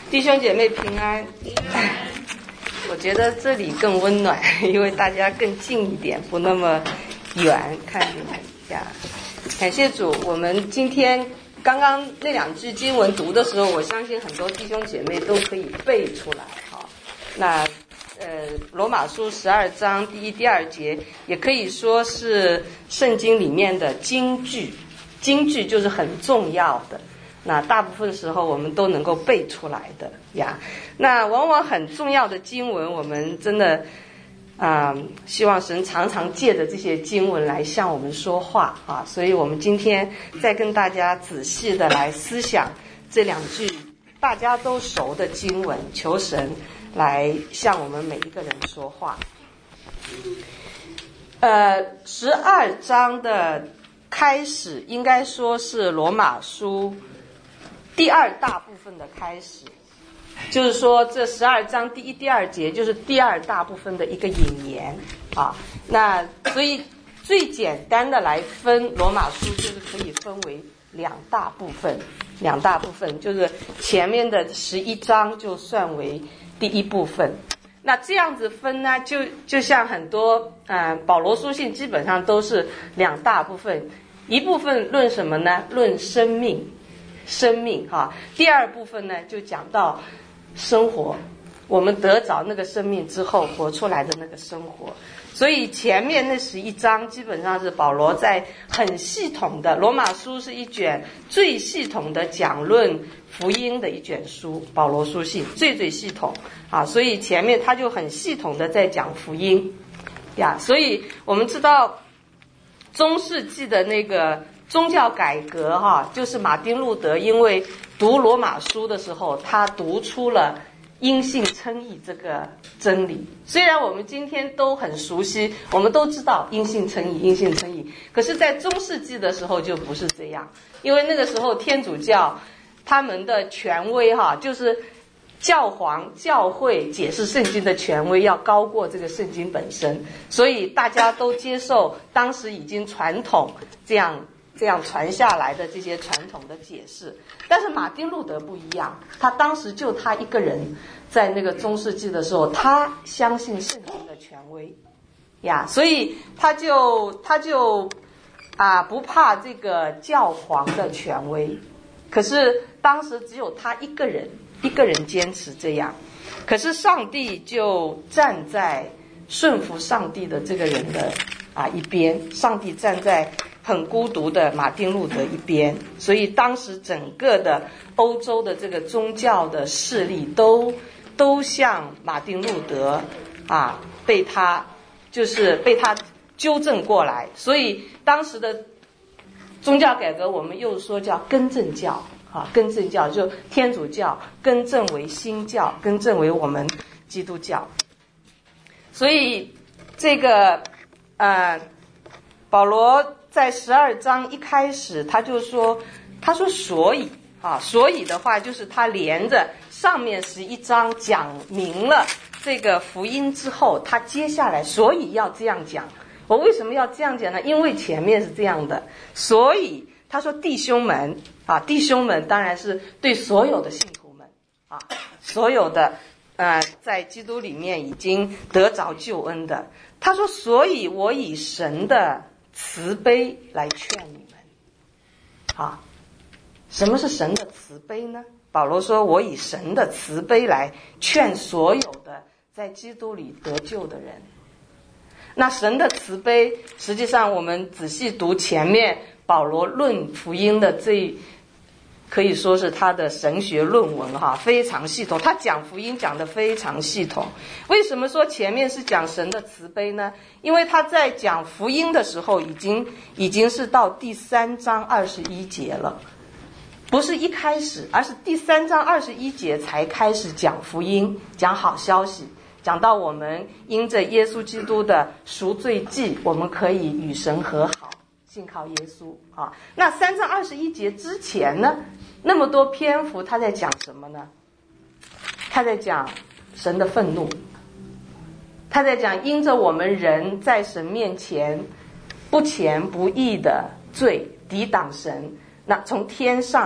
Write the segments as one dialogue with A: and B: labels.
A: 弟兄姐妹平安。我觉得这里更温暖，因为大家更近一点，不那么远看你们呀。感谢主，我们今天刚刚那两句经文读的时候，我相信很多弟兄姐妹都可以背出来哈。那罗马书12章第1、第2节，也可以说是圣经里面的金句，金句就是很重要的。那大部分时候我们都能够背出来的呀。那往往很重要的经文，我们真的希望神常常借着这些经文来向我们说话啊。所以我们今天再跟大家仔细的来思想这两句大家都熟的经文，求神来向我们每一个人说话。12章的开始应该说是罗马书第二大部分的开始，就是说这12章第1、第2节就是第二大部分的一个引言啊。那所以最简单的来分罗马书，就是可以分为两大部分，就是前面的11章就算为第一部分。那这样子分呢，就像很多保罗书信基本上都是两大部分，一部分论什么呢？论生命哈。第二部分呢，就讲到生活，我们得着那个生命之后活出来的那个生活。所以前面那11章基本上是保罗在很系统的，罗马书是一卷最系统的讲论福音的一卷书，保罗书信最系统啊。所以前面他就很系统的在讲福音呀。所以我们知道中世纪的那个宗教改革哈，就是马丁路德因为读罗马书的时候，他读出了因信称义这个真理。虽然我们今天都很熟悉，我们都知道因信称义，可是在中世纪的时候就不是这样。因为那个时候天主教他们的权威哈，就是教皇教会解释圣经的权威要高过这个圣经本身，所以大家都接受当时已经传统这样传下来的这些传统的解释。但是马丁路德不一样，他当时就他一个人在那个中世纪的时候，他相信圣经的权威呀，所以他就不怕这个教皇的权威。可是当时只有他一个人坚持这样，可是上帝就站在顺服上帝的这个人的一边，上帝站在很孤独的马丁路德一边。所以当时整个的欧洲的这个宗教的势力都向马丁路德被他纠正过来。所以当时的宗教改革我们又说叫更正教更正教就天主教更正为新教，更正为我们基督教。所以这个保罗在12章一开始他说所以的话就是他连着上面11章讲明了这个福音之后，他接下来所以要这样讲。我为什么要这样讲呢？因为前面是这样的，所以他说弟兄们当然是对所有的信徒们所有的在基督里面已经得着救恩的。他说所以我以神的慈悲来劝你们什么是神的慈悲呢？保罗说我以神的慈悲来劝所有的在基督里得救的人。那神的慈悲，实际上我们仔细读前面保罗论福音的可以说是他的神学论文非常系统，他讲福音讲得非常系统。为什么说前面是讲神的慈悲呢？因为他在讲福音的时候已经是到第3章21节了，不是一开始，而是第3章21节才开始讲福音，讲好消息，讲到我们因着耶稣基督的赎罪祭，我们可以与神和好，信靠耶稣那3章21节之前呢，那么多篇幅他在讲什么呢？他在讲神的愤怒，他在讲因着我们人在神面前不虔不义的罪抵挡神，那从天上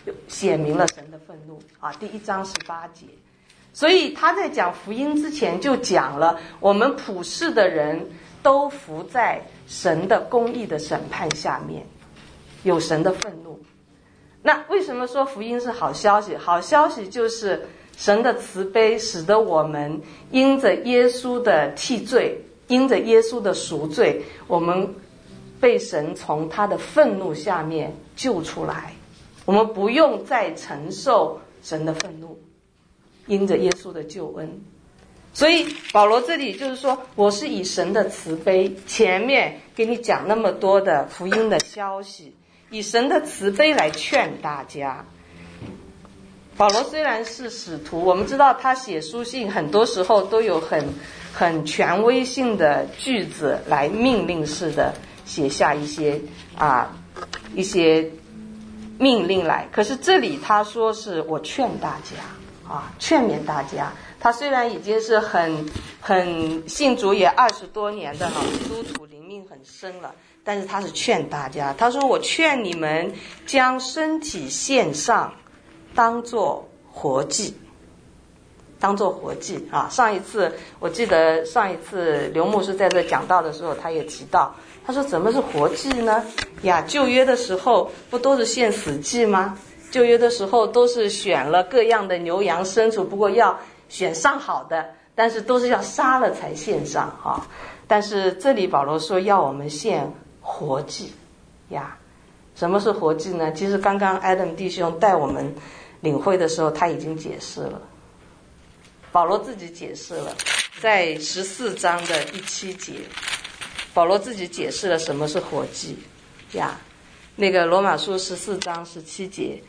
A: 写明了神的愤怒啊，第1章18节。所以他在讲福音之前就讲了，我们普世的人都服在神的公义的审判下面，有神的愤怒。那为什么说福音是好消息？好消息就是神的慈悲使得我们因着耶稣的替罪，因着耶稣的赎罪，我们被神从他的愤怒下面救出来，我们不用再承受神的愤怒，因着耶稣的救恩。所以保罗这里就是说，我是以神的慈悲，前面给你讲那么多的福音的消息，以神的慈悲来劝大家。保罗虽然是使徒，我们知道他写书信很多时候都有很权威性的句子来命令式的写下一些命令来，可是这里他说是我劝大家劝勉大家。他虽然已经是很信主也20多年的基督徒，灵命很深了，但是他是劝大家，他说我劝你们将身体献上，当作活祭，当作活祭啊！我记得上一次刘牧师在这讲道的时候，他也提到，他说怎么是活祭呢？旧约的时候不都是献死祭吗？旧约的时候都是选了各样的牛羊牲畜，不过要选上好的，但是都是要杀了才献上但是这里保罗说要我们献活祭什么是活祭呢？其实刚刚 Adam 弟兄带我们领会的时候他已经解释了，保罗自己解释了，在14章的第7节，保罗自己解释了什么是活祭那个罗马书14章17节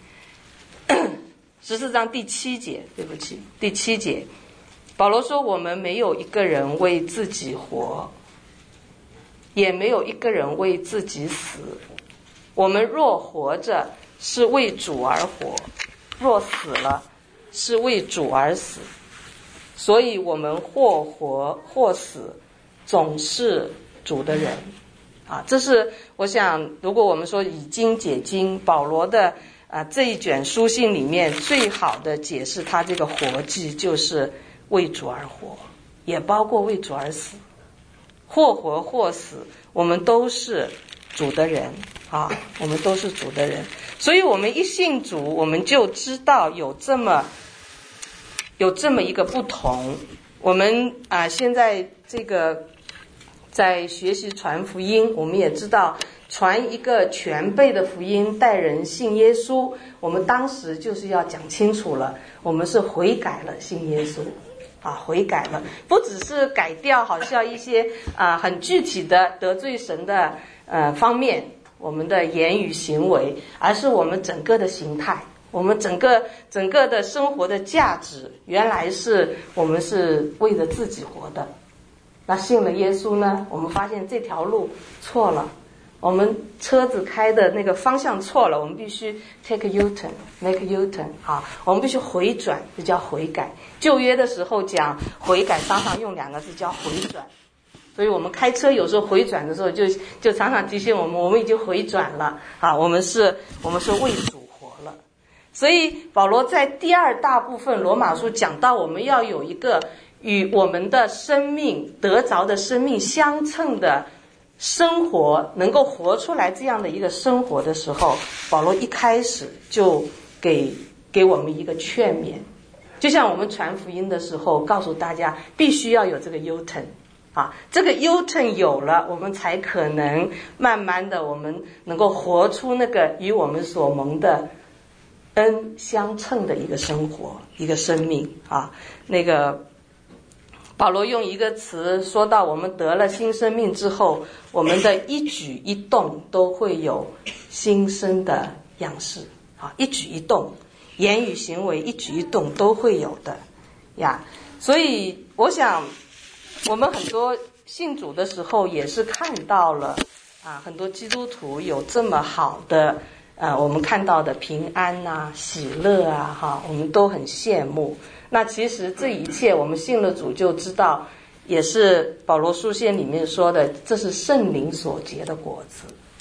A: 14章第7节，对不起，第7节，保罗说我们没有一个人为自己活，也没有一个人为自己死，我们若活着是为主而活，若死了是为主而死，所以我们或活或死，总是主的人这是我想，如果我们说以经解经，保罗的这一卷书信里面最好的解释他这个活祭就是为主而活，也包括为主而死，或活或死，我们都是主的人我们都是主的人。所以我们一信主，我们就知道有这么一个不同。我们现在这个在学习传福音，我们也知道传一个全备的福音带人信耶稣，我们当时就是要讲清楚了，我们是悔改了信耶稣悔改了，不只是改掉好像一些很具体的得罪神的方面，我们的言语行为，而是我们整个的形态，我们整个的生活的价值，原来是我们是为了自己活的。那信了耶稣呢，我们发现这条路错了，我们车子开的那个方向错了，我们必须 take a U-turn make a U-turn 我们必须回转，这叫悔改。旧约的时候讲悔改常常用2个字叫回转，所以我们开车有时候回转的时候就常常提醒我们已经回转了我们是为主活了。所以保罗在第2大部分罗马书讲到我们要有一个与我们的生命得着的生命相称的生活，能够活出来这样的一个生活的时候，保罗一开始就给我们一个劝勉，就像我们传福音的时候告诉大家必须要有这个 U-turn这个 U-turn 有了，我们才可能慢慢的我们能够活出那个与我们所蒙的恩相称的一个生活，一个生命那个保罗用一个词说到，我们得了新生命之后，我们的一举一动都会有新生的样式一举一动，言语行为一举一动都会有的所以我想我们很多信主的时候也是看到了很多基督徒有这么好的我们看到的平安喜乐我们都很羡慕。那其实这一切我们信了主就知道，也是保罗书信里面说的，这是圣灵所结的果子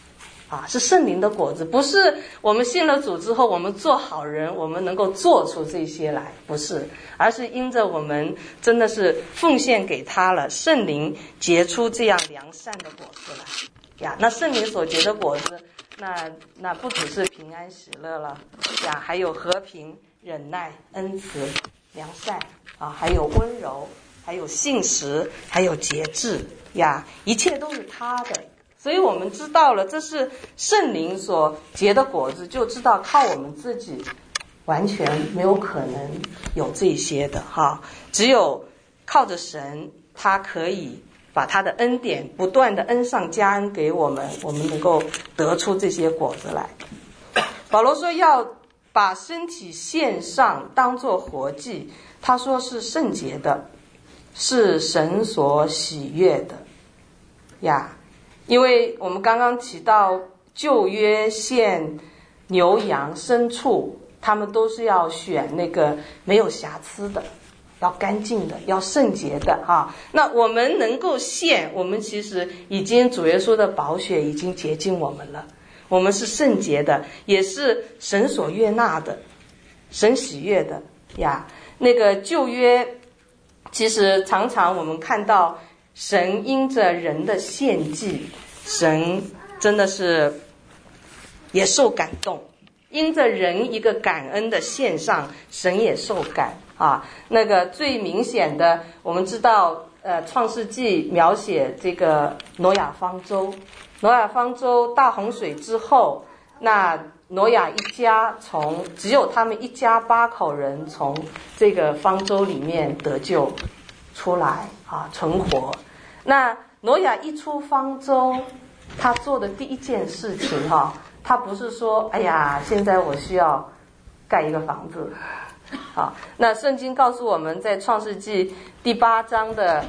A: 是圣灵的果子，不是我们信了主之后我们做好人我们能够做出这些来，不是，而是因着我们真的是奉献给他了，圣灵结出这样良善的果子来呀。那圣灵所结的果子，那不只是平安喜乐了呀，还有和平、忍耐、恩慈、良善还有温柔，还有信实，还有节制呀，一切都是他的。所以我们知道了这是圣灵所结的果子，就知道靠我们自己完全没有可能有这些的只有靠着神，他可以把他的恩典不断的恩上加恩给我们，我们能够得出这些果子来。保罗说要把身体献上当作活祭，他说是圣洁的，是神所喜悦的呀。因为我们刚刚提到旧约献牛羊牲畜，他们都是要选那个没有瑕疵的，要干净的，要圣洁的那我们能够献，我们其实已经主耶稣的宝血已经洁净我们了，我们是圣洁的，也是神所悦纳的，神喜悦的呀。那个旧约其实常常我们看到神因着人的献祭，神真的是也受感动，因着人一个感恩的献上，神也受感那个最明显的我们知道创世纪描写这个挪亚方舟，挪亚方舟大洪水之后，那挪亚一家只有他们一家8口人从这个方舟里面得救出来存活。那挪亚一出方舟，他做的第一件事情他不是说哎呀现在我需要盖一个房子那圣经告诉我们在创世纪第8章的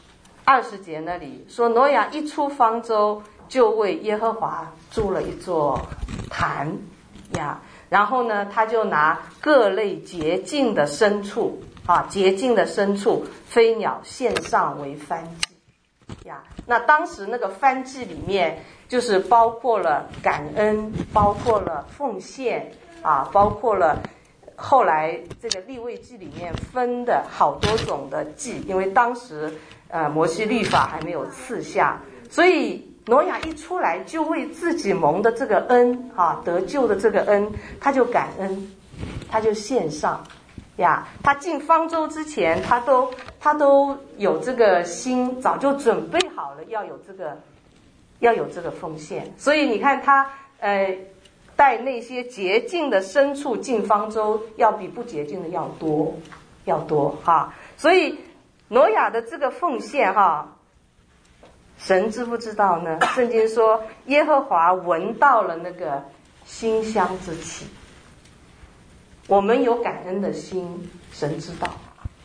A: 20节那里说，挪亚一出方舟就为耶和华筑了一座坛呀，然后呢他就拿各类洁净的牲畜洁净的牲畜飞鸟献上为燔祭呀。那当时那个燔祭里面就是包括了感恩，包括了奉献包括了后来这个利未记里面分的好多种的祭，因为当时摩西律法还没有赐下，所以挪亚一出来就为自己蒙的这个恩得救的这个恩，他就感恩，他就献上呀。他进方舟之前他都有这个心，早就准备好了要有这个奉献。所以你看他带那些洁净的牲畜进方舟，要比不洁净的要多所以挪亚的这个奉献神知不知道呢？圣经说耶和华闻到了那个馨香之气，我们有感恩的心，神知道，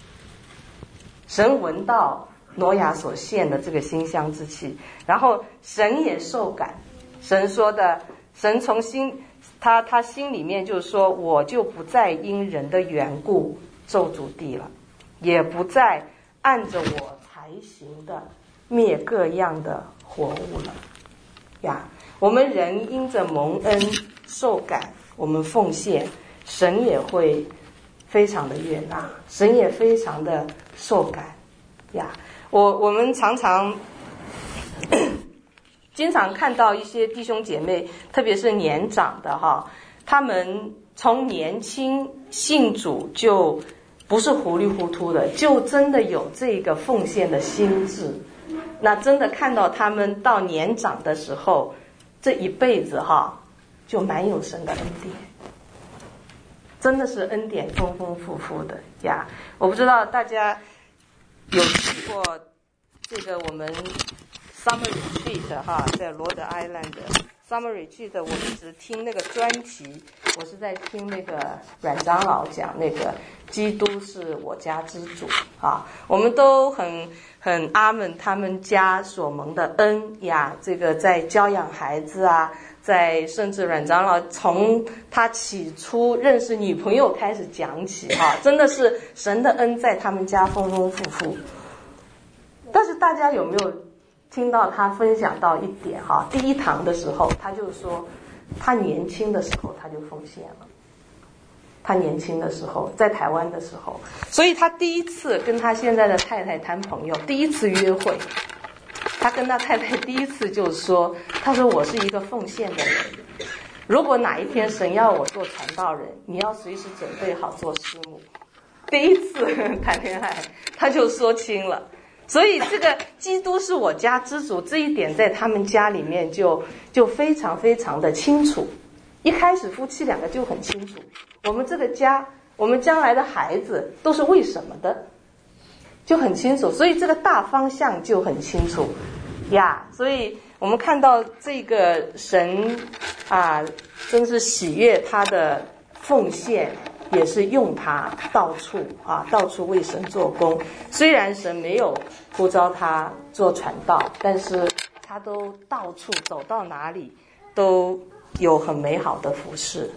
A: 神闻到挪亚所献的这个馨香之气，然后神也受感。神说的，神从他心里面就说，我就不再因人的缘故咒诅地了，也不再按着我才行的灭各样的活物了呀。我们人因着蒙恩受感，我们奉献，神也会非常的悦纳，神也非常的受感呀。我们常常经常看到一些弟兄姐妹，特别是年长的他们从年轻信主就不是糊里糊涂的，就真的有这个奉献的心智。那真的看到他们到年长的时候，这一辈子就蛮有神的恩典，真的是恩典丰丰富富的呀。我不知道大家有去过这个我们 Summer Retreat 在罗德 Island 的 Summer Retreat， 我一直听那个专题，我是在听那个阮长老讲那个基督是我家之主我们都很阿们他们家所蒙的恩呀。这个在教养孩子在甚至阮长老从他起初认识女朋友开始讲起真的是神的恩在他们家丰丰富富。但是大家有没有听到他分享到一点哈，第一堂的时候，他就说他年轻的时候他就奉献了。他年轻的时候，在台湾的时候，所以他第一次跟他现在的太太谈朋友，第一次约会，他跟他太太第一次就说，他说我是一个奉献的人，如果哪一天神要我做传道人，你要随时准备好做师母。第一次谈恋爱他就说清了，所以这个基督是我家之主这一点在他们家里面就非常非常的清楚。一开始夫妻两个就很清楚，我们这个家，我们将来的孩子都是为什么的，就很清楚，所以这个大方向就很清楚呀。所以我们看到这个神啊，真是喜悦他的奉献，也是用他到处为神做工。虽然神没有呼召他做传道，但是他都到处走到哪里都有很美好的服事。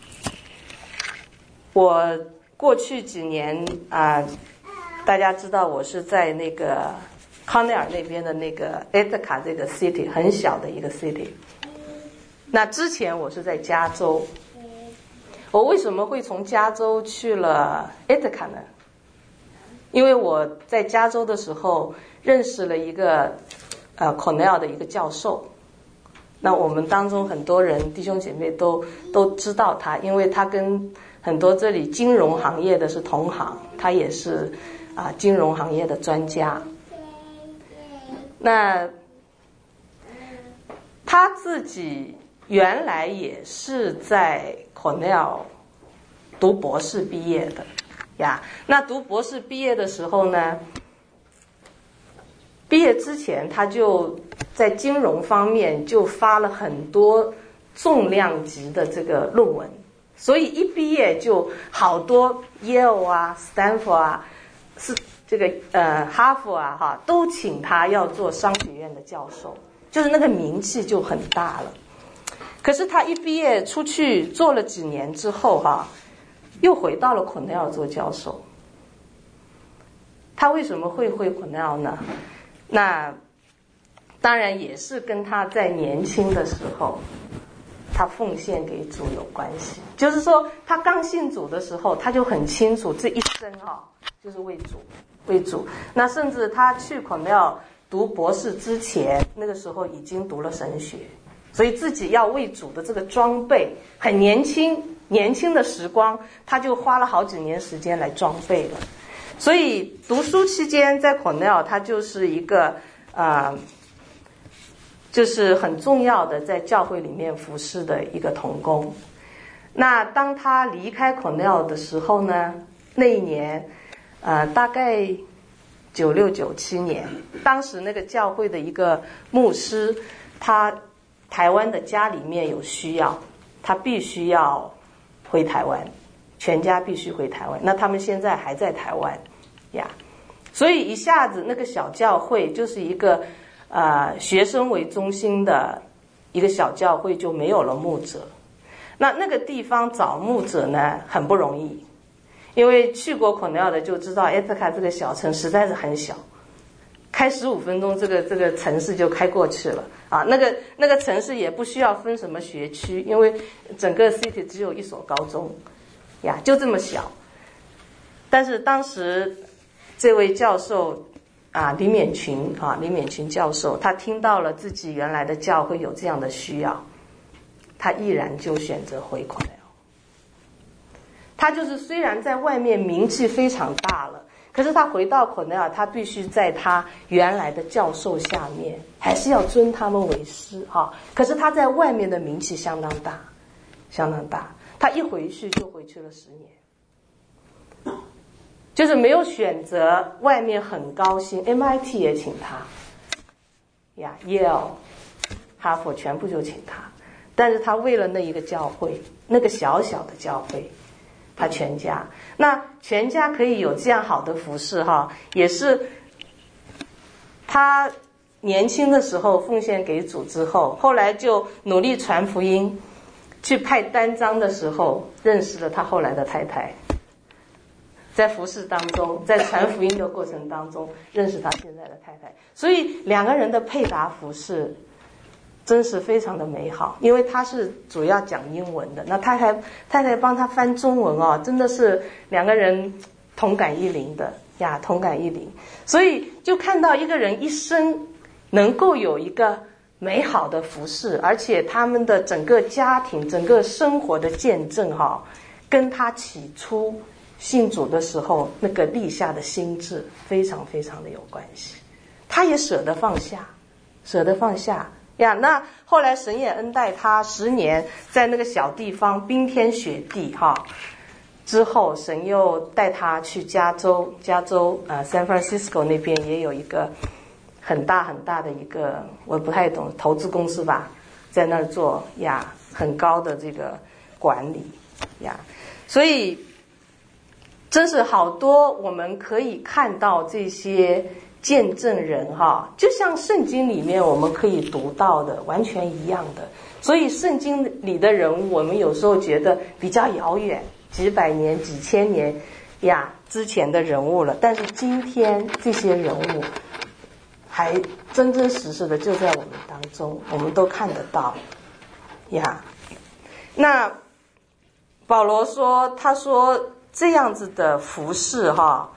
A: 我过去几年大家知道我是在那个康奈尔那边的那个埃特卡这个 city， 很小的一个 city。那之前我是在加州。我为什么会从加州去了埃特卡呢？因为我在加州的时候认识了一个Cornell 的一个教授。那我们当中很多人弟兄姐妹都知道他，因为他跟很多这里金融行业的是同行，他也是金融行业的专家。那他自己原来也是在 Cornell 读博士毕业的呀。那读博士毕业的时候呢，毕业之前他就在金融方面就发了很多重量级的这个论文，所以一毕业就好多 Yale 斯坦福是这个哈佛都请他要做商学院的教授，就是那个名气就很大了。可是他一毕业出去做了几年之后又回到了 Cornell 做教授。他为什么会回 Cornell 呢？那当然也是跟他在年轻的时候他奉献给主有关系。就是说他刚信主的时候他就很清楚这一生就是为主。那甚至他去 Cornell 读博士之前，那个时候已经读了神学，所以自己要为主的这个装备，很年轻的时光他就花了好几年时间来装备了。所以读书期间在 Cornell 他就是一个就是很重要的在教会里面服侍的一个同工。那当他离开 Cornell 的时候呢，那一年大概96、97年，当时那个教会的一个牧师，他台湾的家里面有需要，他必须要回台湾，全家必须回台湾。那他们现在还在台湾呀，所以一下子那个小教会就是一个学生为中心的一个小教会就没有了牧者。那个地方找牧者呢很不容易，因为去过 Cornell 的就知道埃特卡这个小城实在是很小，开15分钟这个城市就开过去了那个城市也不需要分什么学区，因为整个 city 只有一所高中呀，就这么小。但是当时这位教授李勉群教授，他听到了自己原来的教会有这样的需要，他毅然就选择回 Cornell。他就是虽然在外面名气非常大了，可是他回到 Cornell， 他必须在他原来的教授下面，还是要尊他们为师可是他在外面的名气相当大。他一回去就回去了10年，就是没有选择外面很高薪 MIT 也请他Yale 哈佛全部就请他，但是他为了那一个教会，那个小小的教会，他全家可以有这样好的服事也是他年轻的时候奉献给主之后，后来就努力传福音，去派单张的时候认识了他后来的太太， 在服侍当中，在传福音的过程当中认识他现在的太太，所以两个人的配搭服侍真是非常的美好。因为他是主要讲英文的，那太太帮他翻中文哦，真的是两个人同感一灵的呀，同感一灵。所以就看到一个人一生能够有一个美好的服侍，而且他们的整个家庭整个生活的见证跟他起初信主的时候那个立下的心志非常非常的有关系。他也舍得放下呀。那后来神也恩待他10年，在那个小地方冰天雪地之后神又带他去加州San Francisco 那边也有一个很大很大的一个，我不太懂，投资公司吧，在那儿做很高的这个管理所以真是好多我们可以看到这些见证人就像圣经里面我们可以读到的完全一样的。所以圣经里的人物我们有时候觉得比较遥远，几百年几千年之前的人物了，但是今天这些人物还真真实实的就在我们当中，我们都看得到那保罗说，他说这样子的服事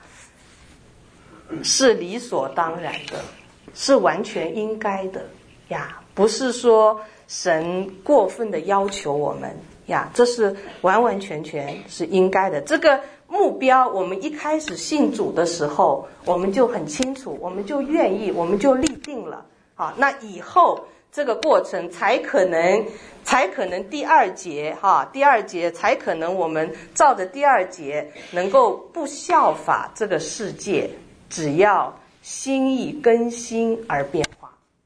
A: 是理所当然的，是完全应该的不是说神过分的要求我们这是完完全全是应该的。这个目标我们一开始信主的时候我们就很清楚，我们就愿意，我们就立定了那以后这个过程才可能第二节才可能我们照着第二节能够不效法这个世界，只要心意更新而变化，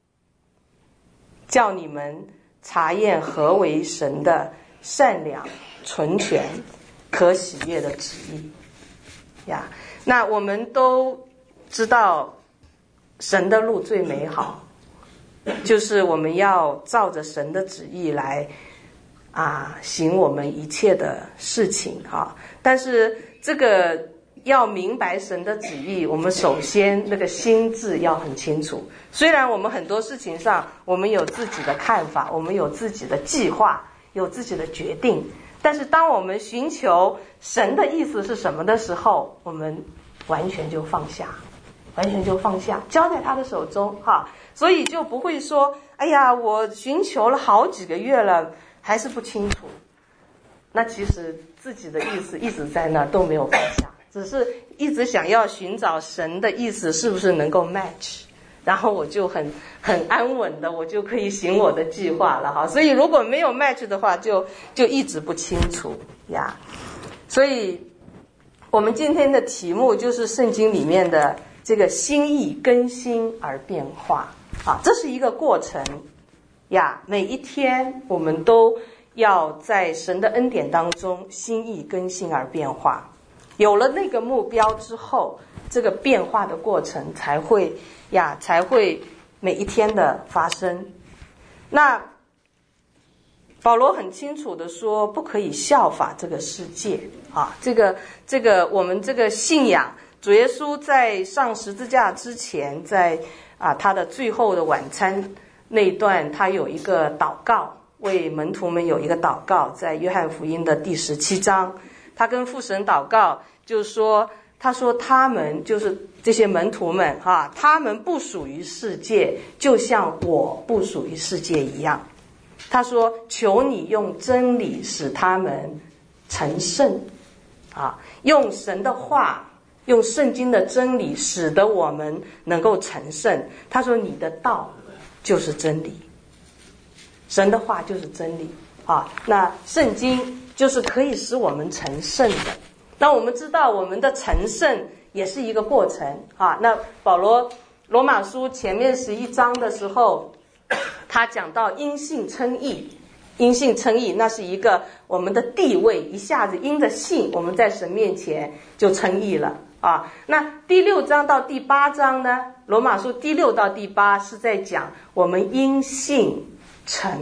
A: 叫你们察验何为神的善良纯全可喜悦的旨意那我们都知道神的路最美好，就是我们要照着神的旨意来行我们一切的事情但是这个要明白神的旨意，我们首先那个心智要很清楚。虽然我们很多事情上我们有自己的看法，我们有自己的计划，有自己的决定，但是当我们寻求神的意思是什么的时候，我们完全就放下，交在他的手中所以就不会说哎呀我寻求了好几个月了还是不清楚，那其实自己的意思一直在那都没有放下，只是一直想要寻找神的意思是不是能够 match， 然后我就很安稳的我就可以行我的计划了所以如果没有 match 的话就一直不清楚所以我们今天的题目就是圣经里面的这个心意更新而变化这是一个过程每一天我们都要在神的恩典当中心意更新而变化，有了那个目标之后，这个变化的过程才会每一天的发生。那保罗很清楚的说不可以效法这个世界这个我们这个信仰，主耶稣在上十字架之前，在他的最后的晚餐那一段，他有一个祷告，为门徒们有一个祷告，在约翰福音的第17章，他跟父神祷告，就是说他说他们就是这些门徒们他们不属于世界，就像我不属于世界一样。他说求你用真理使他们成圣用神的话，用圣经的真理使得我们能够成圣。他说你的道就是真理，神的话就是真理那圣经就是可以使我们成圣的。那我们知道我们的成圣也是一个过程那保罗罗马书前面11章的时候，他讲到因信称义，那是一个我们的地位，一下子因着信我们在神面前就称义了那第6章到第8章呢，罗马书第6到第8是在讲我们因信成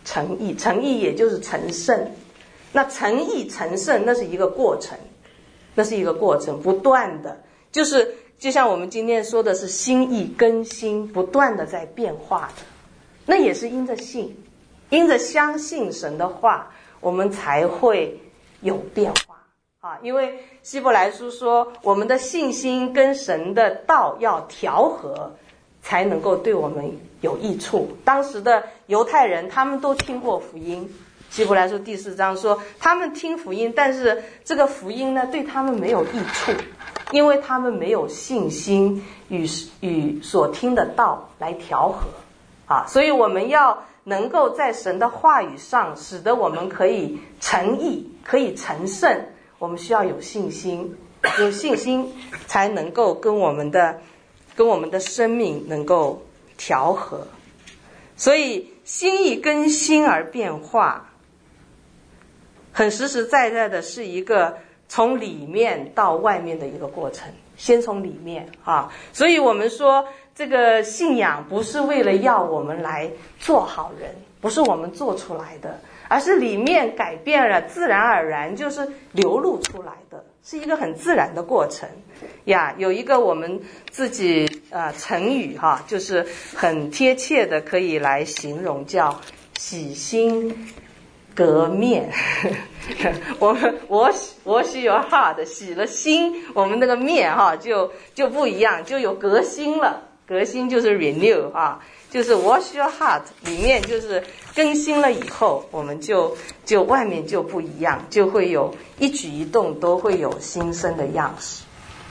A: 义也就是成圣。那成义成圣那是一个过程那是一个过程，不断的，就像我们今天说的是心意更新，不断的在变化的，那也是因着信，因着相信神的话，我们才会有变化啊。因为希伯来书说，我们的信心跟神的道要调和，才能够对我们有益处。当时的犹太人他们都听过福音，希伯来书第4章说他们听福音，但是这个福音呢对他们没有益处，因为他们没有信心与所听的道来调和啊。所以我们要能够在神的话语上使得我们可以成义，可以成圣，我们需要有信心，有信心才能够跟我们的生命能够调和。所以心意更新而变化，很实实在在的是一个从里面到外面的一个过程，先从里面啊。所以我们说这个信仰不是为了要我们来做好人，不是我们做出来的，而是里面改变了，自然而然就是流露出来的，是一个很自然的过程呀。有一个我们自己成语哈，就是很贴切的可以来形容，叫洗心革面。wash your heart， 洗了心，我们那个面哈就不一样，就有革新了。革新就是 renew 啊，就是 wash your heart， 里面就是更新了以后，我们就外面就不一样，就会有一举一动都会有新生的样式。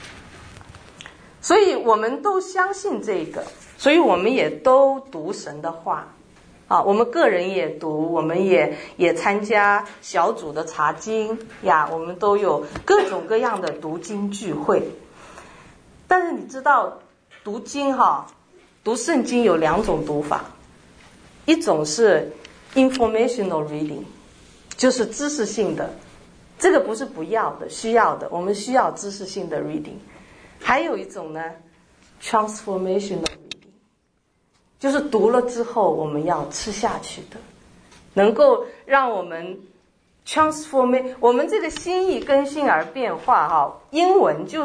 A: 所以我们都相信这个，所以我们也都读神的话啊，我们个人也读，我们也参加小组的查经呀，我们都有各种各样的读经聚会。但是你知道读经读圣经有2种读法，一种是 informational reading， 就是知识性的，这个不是不要的，需要的，我们需要知识性的 reading。 还有一种呢 transformational reading， 就是读了之后我们要吃下去的，能够让我们 transform， 我们这个心意更新而变化英文就是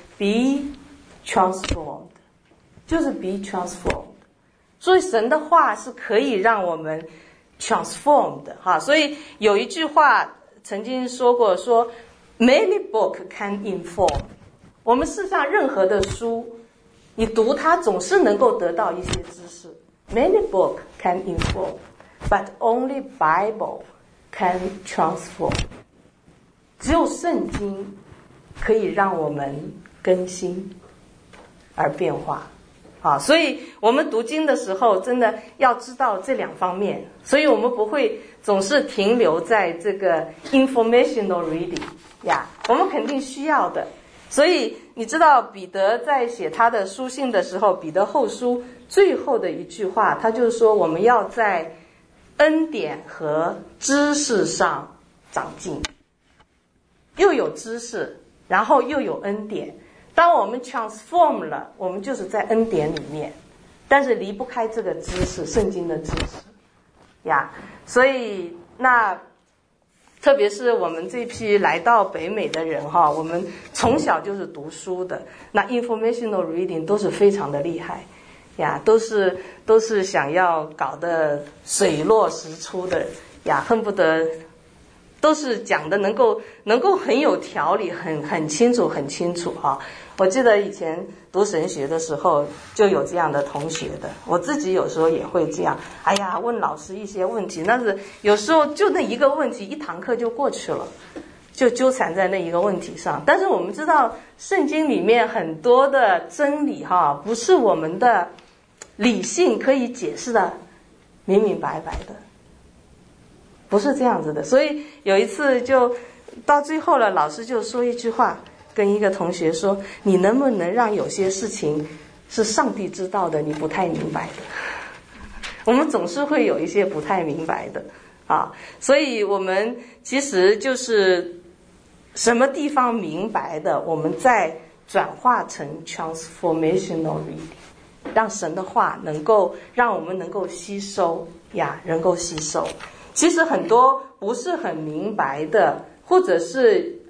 A: be transformed， 就是 be transformed。 所以神的话是可以让我们 transformed 的所以有一句话曾经说过，说 many book can inform， 我们世上任何的书你读它总是能够得到一些知识， many book can inform but only Bible can transform， 只有圣经可以让我们更新而变化所以我们读经的时候真的要知道这2方面，所以我们不会总是停留在这个 informational reading 我们肯定需要的。所以你知道彼得在写他的书信的时候，彼得后书最后的一句话，他就是说我们要在恩典和知识上长进，又有知识，然后又有恩典。当我们 transform 了，我们就是在恩典里面，但是离不开这个知识，圣经的知识所以那特别是我们这批来到北美的人我们从小就是读书的，那 informational reading 都是非常的厉害都是想要搞得水落石出的恨不得都是讲的能够很有条理，很清楚我记得以前读神学的时候就有这样的同学的，我自己有时候也会这样，问老师一些问题，但是有时候就那一个问题，1堂课就过去了，就纠缠在那一个问题上。但是我们知道圣经里面很多的真理不是我们的理性可以解释的明明白白的，不是这样子的。所以有一次就到最后了，老师就说一句话，跟一个同学说，你能不能让有些事情是上帝知道的你不太明白的。我们总是会有一些不太明白的所以我们其实就是什么地方明白的，我们再转化成 transformational reading， 让神的话能够让我们能够吸收能够吸收。其实很多不是很明白的，或者是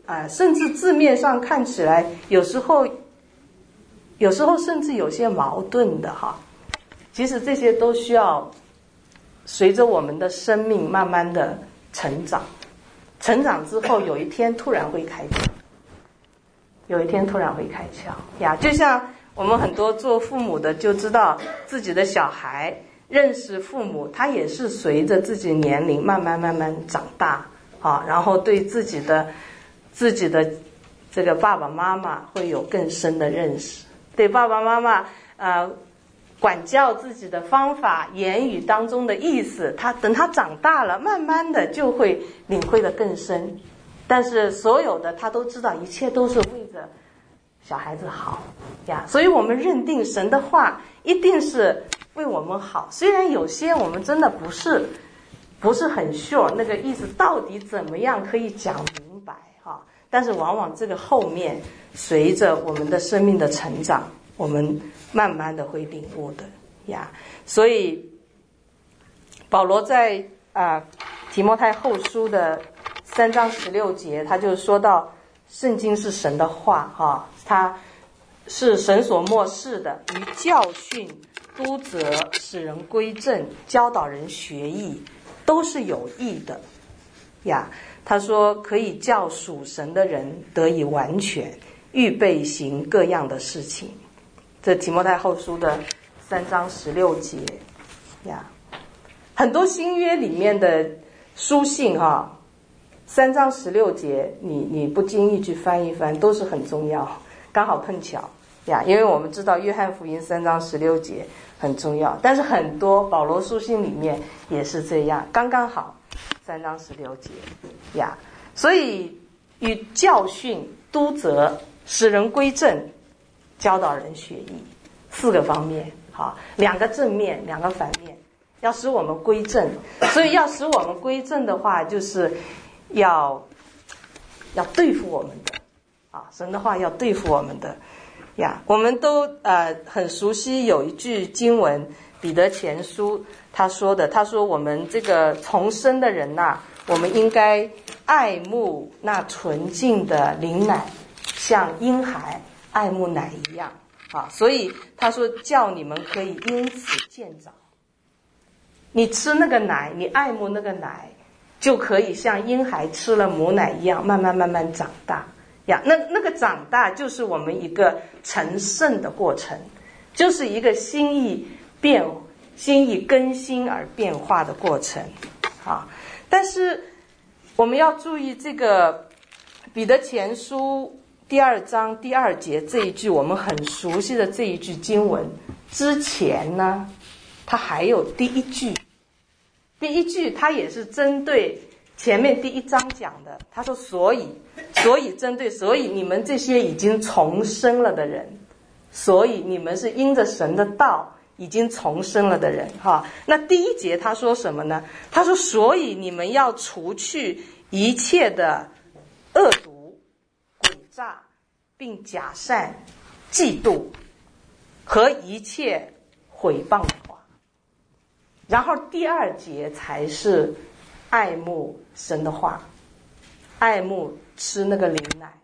A: 甚至字面上看起来有时候甚至有些矛盾的哈。其实这些都需要随着我们的生命慢慢的成长，成长之后有一天突然会开窍，呀。就像我们很多做父母的就知道，自己的小孩认识父母，他也是随着自己年龄慢慢长大啊，然后对自己的这个爸爸妈妈会有更深的认识，对爸爸妈妈管教自己的方法，言语当中的意思，等他长大了，慢慢的就会领会的更深。但是所有的他都知道，一切都是为着小孩子好呀。所以我们认定神的话一定是为我们好，虽然有些我们真的不是很 sure 那个意思到底怎么样可以讲明白哈，但是往往这个后面随着我们的生命的成长，我们慢慢的会领悟的呀。所以保罗在提摩太后书的3章16节，他就说到圣经是神的话哈，它是神所默示的，于教训、督责、使人归正、教导人学艺，都是有益的呀。他说可以叫属神的人得以完全，预备行各样的事情。这提摩太后书的3章16节呀。很多新约里面的书信哈，3章16节你不经意去翻一翻都是很重要，刚好碰巧呀。因为我们知道约翰福音3章16节很重要，但是很多保罗书信里面也是这样，刚刚好3章16节呀。所以与教训、督责、使人归正、教导人学艺4个方面，好，2个正面，2个反面，要使我们归正。所以要使我们归正的话，就是要对付我们的神的话要对付我们的呀。我们都很熟悉有一句经文，彼得前书他说我们这个重生的人我们应该爱慕那纯净的灵奶，像婴孩爱慕奶一样所以他说叫你们可以因此渐长。你吃那个奶，你爱慕那个奶，就可以像婴孩吃了母奶一样慢慢长大呀。那个长大就是我们一个成圣的过程，就是一个心意更新而变化的过程但是我们要注意，这个彼得前书第2章第2节这一句我们很熟悉的这一句经文之前呢，它还有第一句它也是针对前面第1章讲的。他说所以你们这些已经重生了的人，所以你们是因着神的道已经重生了的人那第1节他说什么呢？他说所以你们要除去一切的恶毒、诡诈，并假善、嫉妒和一切毁谤的话。然后第2节才是爱慕神的话，爱慕吃那个灵奶。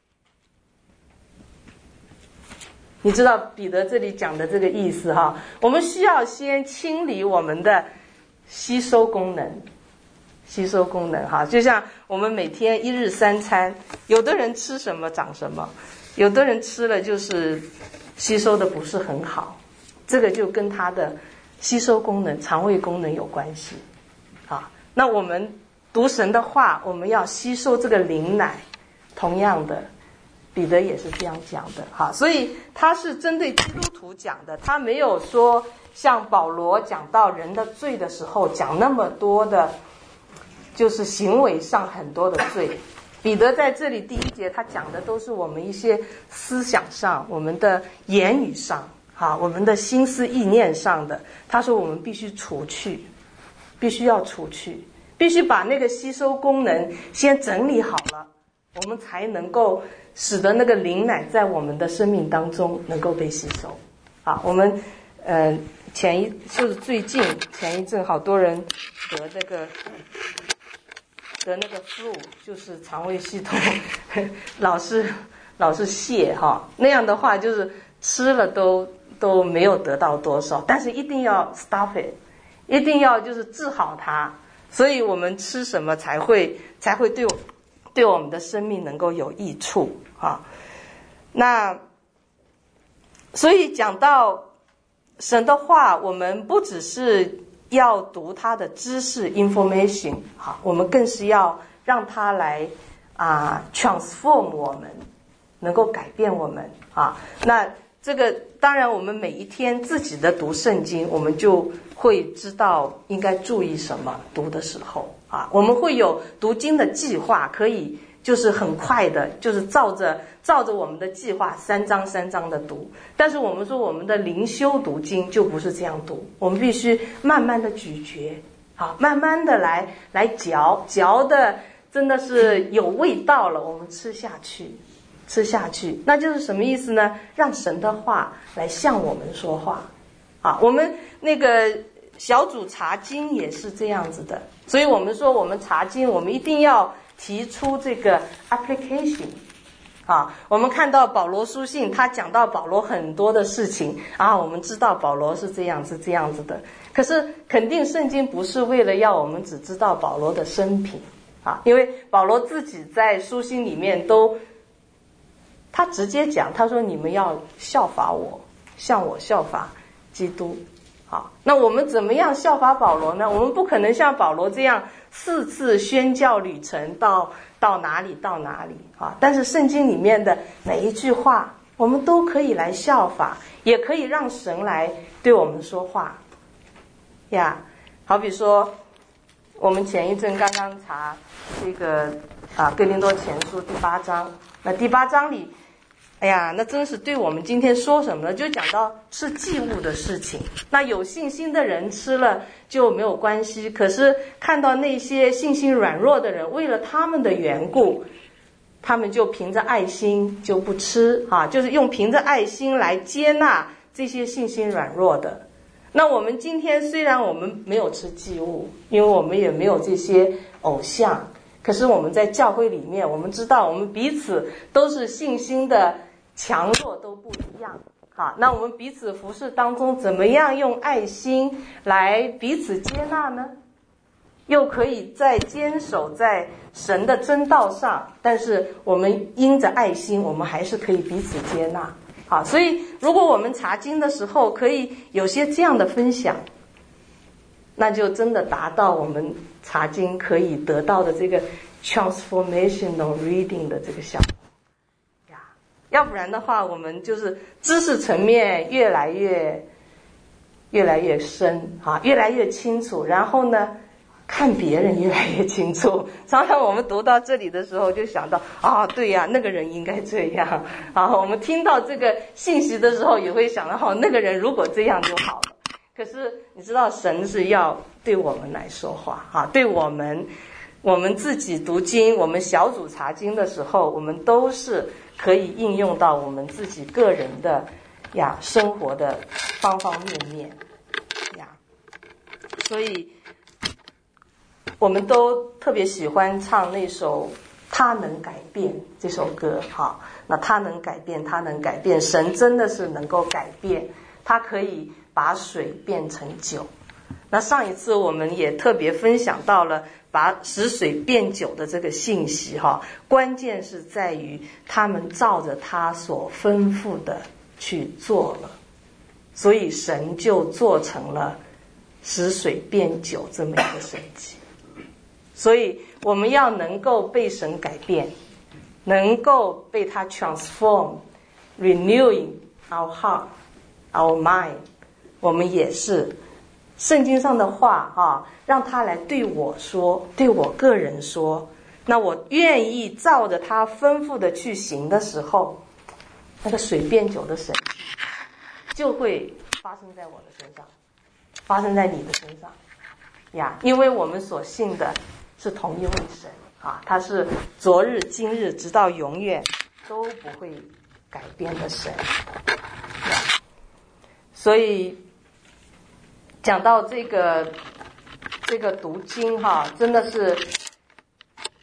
A: 你知道彼得这里讲的这个意思我们需要先清理我们的吸收功能就像我们每天1日3餐，有的人吃什么长什么，有的人吃了就是吸收的不是很好，这个就跟他的吸收功能、肠胃功能有关系那我们读神的话，我们要吸收这个灵奶，同样的彼得也是这样讲的所以他是针对基督徒讲的，他没有说像保罗讲到人的罪的时候讲那么多的就是行为上很多的罪。彼得在这里第1节他讲的都是我们一些思想上、我们的言语上我们的心思意念上的。他说我们必须除去，必须要除去，必须把那个吸收功能先整理好了，我们才能够使得那个灵奶在我们的生命当中能够被吸收我们就是最近前一阵好多人得这个得那个 flu， 就是肠胃系统老是泻哈，那样的话就是吃了都没有得到多少，但是一定要 stop it， 一定要就是治好它。所以我们吃什么才会对我们的生命能够有益处啊。那所以讲到神的话，我们不只是要读它的知识 information， 好，我们更是要让它来transform 我们，能够改变我们啊。那这个当然我们每一天自己的读圣经，我们就会知道应该注意什么，读的时候啊，我们会有读经的计划，可以就是很快的，就是照着我们的计划3章3章的读。但是我们说我们的灵修读经就不是这样读，我们必须慢慢的咀嚼，好，慢慢的来嚼的真的是有味道了，我们吃下去，那就是什么意思呢？让神的话来向我们说话啊。我们那个小组查经也是这样子的，所以我们说我们查经，我们一定要提出这个 application 啊。我们看到保罗书信，他讲到保罗很多的事情啊，我们知道保罗是这样子的，可是肯定圣经不是为了要我们只知道保罗的生平啊，因为保罗自己在书信里面他直接讲，他说你们要效法我，像我效法基督。好，那我们怎么样效法保罗呢？我们不可能像保罗这样4次宣教旅程到哪里啊。但是圣经里面的每一句话，我们都可以来效法，也可以让神来对我们说话呀。好比说，我们前一阵刚刚查这个哥林多前书第8章，那第8章里，哎呀，那真是对我们今天说什么呢？就讲到吃祭物的事情。那有信心的人吃了就没有关系，可是看到那些信心软弱的人，为了他们的缘故，他们就凭着爱心就不吃啊，就是凭着爱心来接纳这些信心软弱的。那我们今天虽然我们没有吃祭物，因为我们也没有这些偶像，可是我们在教会里面，我们知道我们彼此都是信心的强弱都不一样啊。那我们彼此服侍当中，怎么样用爱心来彼此接纳呢？又可以在坚守在神的真道上，但是我们因着爱心，我们还是可以彼此接纳。好，所以如果我们查经的时候可以有些这样的分享，那就真的达到我们查经可以得到的这个 transformational reading 的这个效果呀。要不然的话，我们就是知识层面越来越深啊，越来越清楚，然后呢看别人越来越清楚。常常我们读到这里的时候就想到对呀，那个人应该这样啊。我们听到这个信息的时候也会想到那个人如果这样就好了。可是你知道神是要对我们来说话啊，对我们自己读经，我们小组查经的时候，我们都是可以应用到我们自己个人的生活的方方面面呀。所以我们都特别喜欢唱那首他能改变这首歌哈。那他能改变，神真的是能够改变，他可以把水变成酒。那上一次我们也特别分享到了使水变酒的这个信息哈，关键是在于他们照着他所吩咐的去做了，所以神就做成了使水变酒这么一个神迹。所以我们要能够被神改变，能够被他 transform renewing our heart our mind， 我们也是圣经上的话让他来对我说，对我个人说，那我愿意照着他吩咐的去行的时候，那个水变酒的神迹就会发生在我的身上，发生在你的身上呀。因为我们所信的是同一位神他是昨日今日直到永远都不会改变的神所以讲到这个读经真的是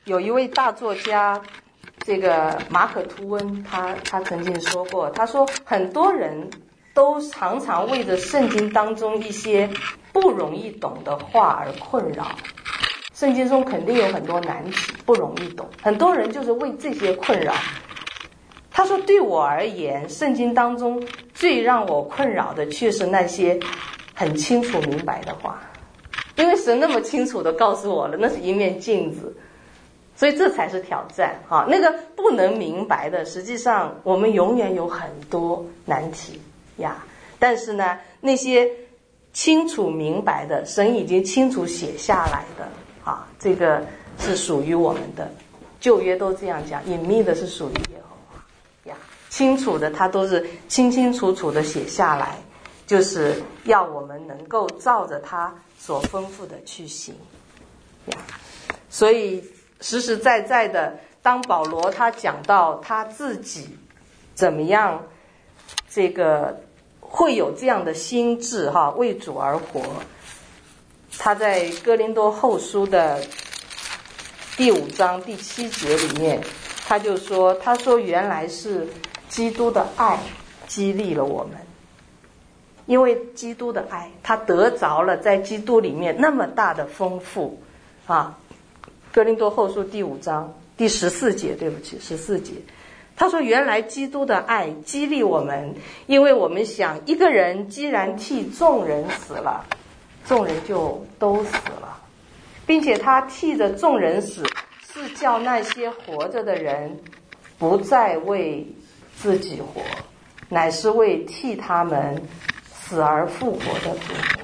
A: 有一位大作家，这个马可·吐温，他曾经说过，他说很多人都常常为着圣经当中一些不容易懂的话而困扰。圣经中肯定有很多难题不容易懂，很多人就是为这些困扰。他说对我而言，圣经当中最让我困扰的却是那些很清楚明白的话，因为神那么清楚地告诉我了，那是一面镜子，所以这才是挑战啊！那个不能明白的，实际上我们永远有很多难题呀。但是呢，那些清楚明白的，神已经清楚写下来的啊，这个是属于我们的。旧约都这样讲，隐秘的是属于耶和华呀，清楚的他都是清清楚楚的写下来，就是要我们能够照着他所吩咐的去行呀。所以实实在在的，当保罗他讲到他自己怎么样这个会有这样的心智哈，为主而活，他在哥林多后书的第5章第7节里面，他说原来是基督的爱激励了我们，因为基督的爱，他得着了在基督里面那么大的丰富啊。哥林多后书第5章第14节，对不起，14节，他说原来基督的爱激励我们，因为我们想一个人既然替众人死了，众人就都死了，并且他替着众人死，是叫那些活着的人不再为自己活，乃是为替他们死而复活的主活，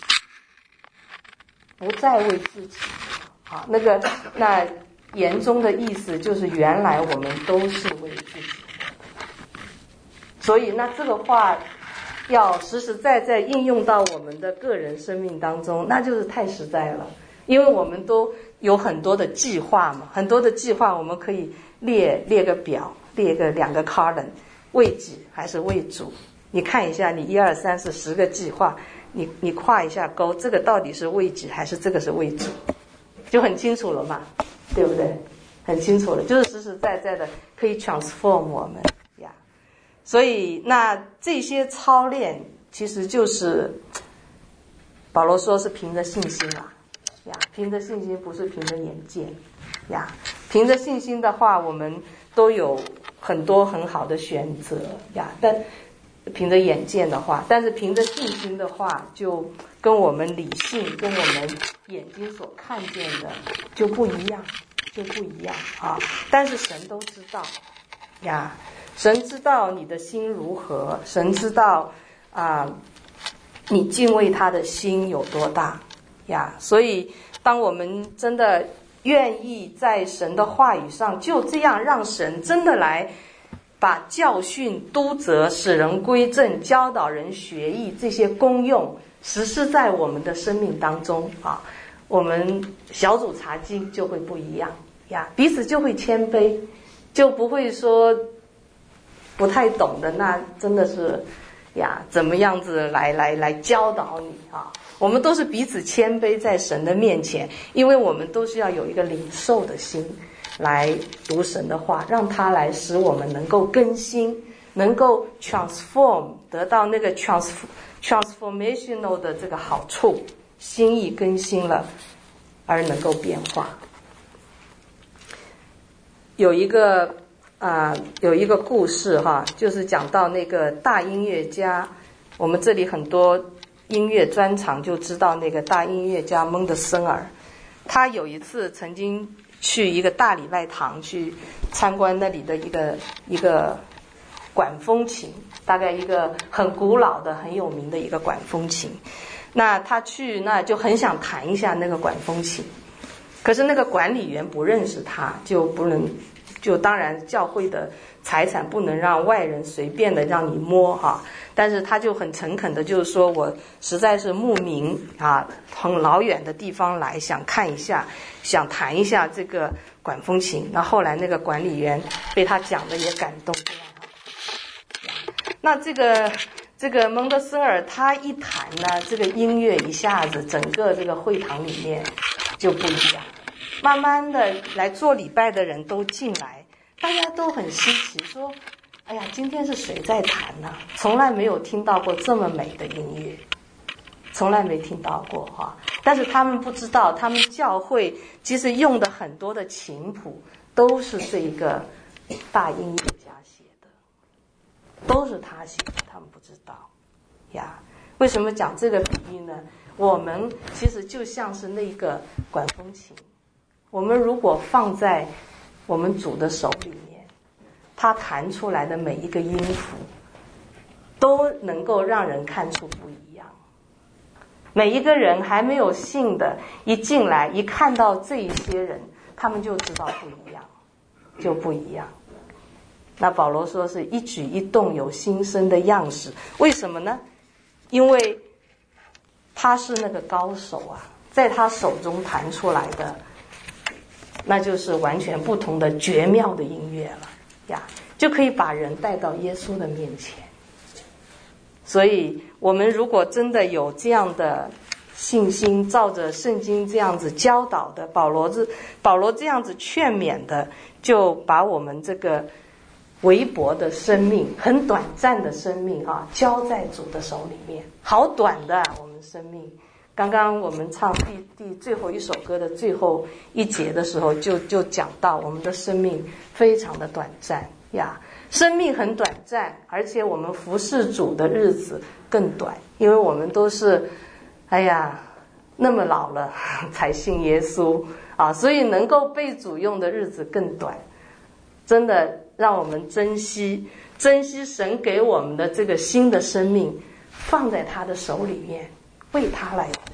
A: 不再为自己活啊。那言中的意思就是原来我们都是为自己活的，所以那这个话要实实在在应用到我们的个人生命当中，那就是太实在了。因为我们都有很多的计划嘛，很多的计划我们可以列个表，列个2个 column， 为己还是为主，你看一下，你1、2、3、4 10个计划，你跨一下勾，这个到底是为己还是这个是为主，就很清楚了嘛，对不对？很清楚了，就是实实在在的可以 transform 我们呀。所以那这些操练其实就是保罗说是凭着信心啦呀，凭着信心，不是凭着眼见呀。凭着信心的话，我们都有很多很好的选择呀，但凭着眼见的话，但是凭着信心的话，就跟我们理性跟我们眼睛所看见的就不一样啊。但是神都知道呀，神知道你的心如何，神知道你敬畏他的心有多大呀。所以当我们真的愿意在神的话语上，就这样让神真的来把教训、督责、使人归正、教导人学艺这些功用实施在我们的生命当中啊，我们小组查经就会不一样呀，彼此就会谦卑，就不会说不太懂的，那真的是呀，怎么样子来教导你啊？我们都是彼此谦卑在神的面前，因为我们都是要有一个领受的心来读神的话，让他来使我们能够更新，能够 transform， 得到那个 transformational 的这个好处，心意更新了而能够变化。有一个故事哈，就是讲到那个大音乐家，我们这里很多音乐专场就知道那个大音乐家蒙德森尔，他有一次曾经去一个大礼拜堂去参观那里的一个管风琴，大概一个很古老的很有名的一个管风琴。那他去那就很想弹一下那个管风琴，可是那个管理员不认识他，就当然教会的财产不能让外人随便的让你摸哈，但是他就很诚恳的就是说，我实在是慕名啊，从老远的地方来，想看一下，想弹一下这个管风琴。那后来那个管理员被他讲的也感动，那这个蒙德森尔他一弹呢，这个音乐一下子整个这个会堂里面就不一样慢慢的来做礼拜的人都进来，大家都很稀奇，说哎呀，今天是谁在弹呢？从来没有听到过这么美的音乐，从来没听到过哈。但是他们不知道，他们教会其实用的很多的琴谱都是这一个大音乐家写的，都是他写的，他们不知道呀。为什么讲这个比喻呢？我们其实就像是那个管风琴，我们如果放在我们主的手里面，他弹出来的每一个音符都能够让人看出不一样。每一个人还没有信的，一进来一看到这一些人，他们就知道不一样，就不一样。那保罗说是一举一动有新生的样式，为什么呢？因为他是那个高手啊，在他手中弹出来的，那就是完全不同的绝妙的音乐了呀，就可以把人带到耶稣的面前。所以我们如果真的有这样的信心，照着圣经这样子教导的，保罗这样子劝勉的，就把我们这个微薄的生命，很短暂的生命啊，交在主的手里面。好短的我们生命。刚刚我们唱第最后一首歌的最后一节的时候，就讲到我们的生命非常的短暂呀。生命很短暂，而且我们服侍主的日子更短，因为我们都是那么老了才信耶稣啊，所以能够被主用的日子更短。真的让我们珍惜神给我们的这个新的生命，放在他的手里面，为他来活。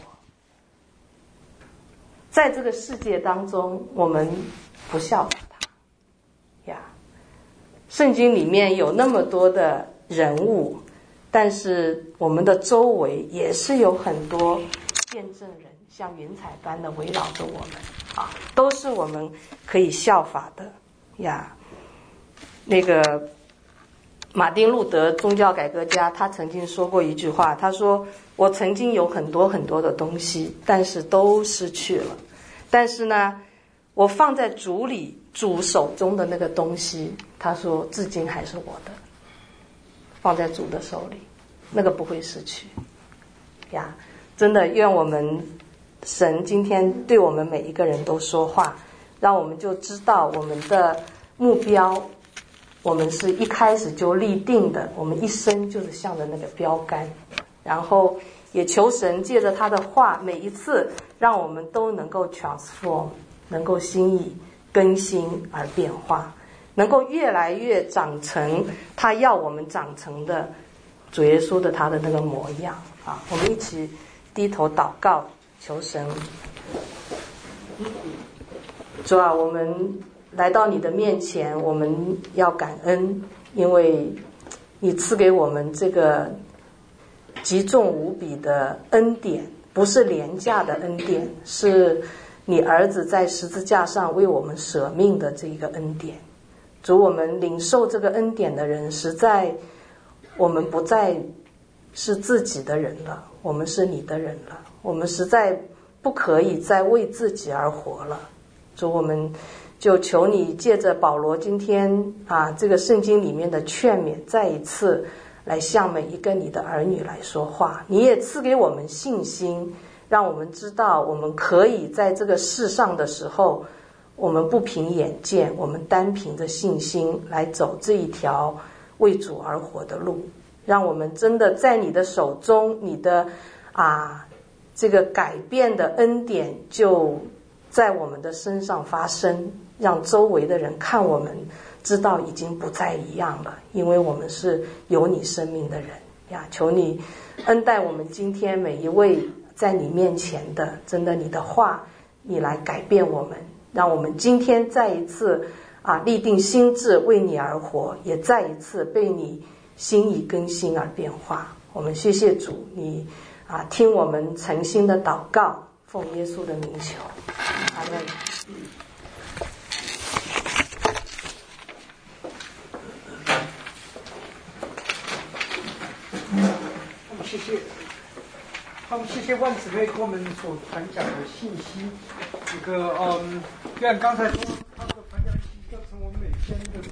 A: 在这个世界当中，我们不效法他呀。圣经里面有那么多的人物，但是我们的周围也是有很多见证人，像云彩般的围绕着我们啊，都是我们可以效法的呀。那个马丁路德宗教改革家，他曾经说过一句话，他说我曾经有很多很多的东西，但是都失去了，但是呢，我放在主手中的那个东西，他说至今还是我的，放在主的手里，那个不会失去呀。真的愿我们神今天对我们每一个人都说话，让我们就知道我们的目标，我们是一开始就立定的，我们一生就是向着那个标杆，然后也求神借着他的话，每一次让我们都能够 transform， 能够心意更新而变化，能够越来越长成他要我们长成的主耶稣的他的那个模样啊！我们一起低头祷告，求神。主啊，我们来到你的面前，我们要感恩，因为你赐给我们这个极重无比的恩典，不是廉价的恩典，是你儿子在十字架上为我们舍命的这一个恩典。主，我们领受这个恩典的人，实在我们不再是自己的人了，我们是你的人了，我们实在不可以再为自己而活了。主，我们就求你借着保罗今天这个圣经里面的劝勉，再一次来向每一个你的儿女来说话。你也赐给我们信心，让我们知道我们可以在这个世上的时候，我们不凭眼见，我们单凭着信心来走这一条为主而活的路。让我们真的在你的手中，你的这个改变的恩典就在我们的身上发生，让周围的人看我们知道已经不再一样了，因为我们是有你生命的人呀！求你恩待我们今天每一位在你面前的，真的你的话你来改变我们，让我们今天再一次立定心志为你而活，也再一次被你心意更新而变化。我们谢谢主，你听我们诚心的祷告，奉耶稣的名求，阿们。
B: 谢谢万姊妹给我们所传讲的信息。 就像刚才